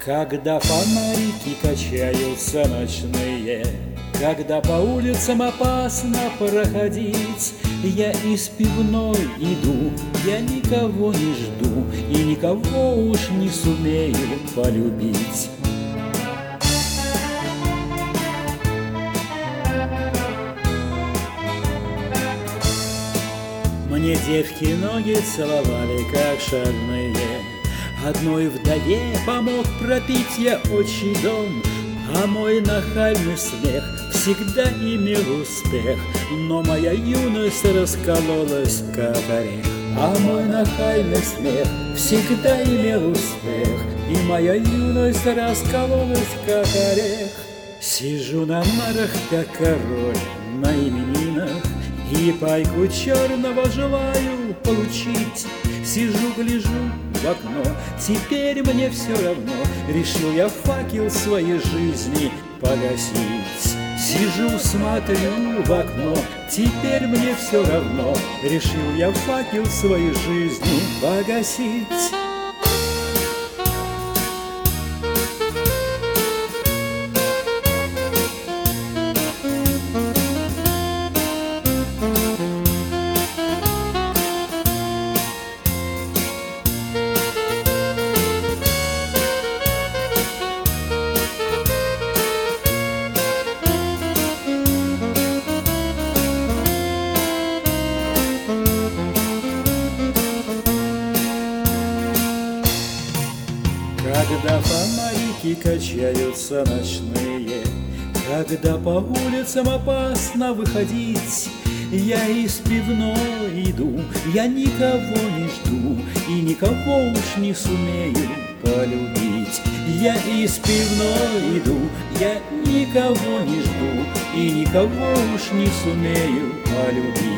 Когда фонарики качаются ночные, когда по улицам опасно проходить, я из пивной иду, я никого не жду и никого уж не сумею полюбить. Мне девки ноги целовали, как шальные. Одной вдове помог пропить я отчий дом, а мой нахальный смех всегда имел успех. Но моя юность раскололась, как орех. А мой нахальный смех всегда имел успех, и моя юность раскололась, как орех. Сижу на нарах, как король на именинах, и пайку черного желаю получить. Сижу, гляжу в окно, теперь мне все равно, решил я факел своей жизни погасить. Сижу, смотрю в окно, теперь мне все равно, решил я факел своей жизни погасить. Когда фонарики качаются ночные, когда по улицам опасно выходить, я из пивной иду, я никого не жду и никого уж не сумею полюбить. Я из пивной иду, я никого не жду и никого уж не сумею полюбить.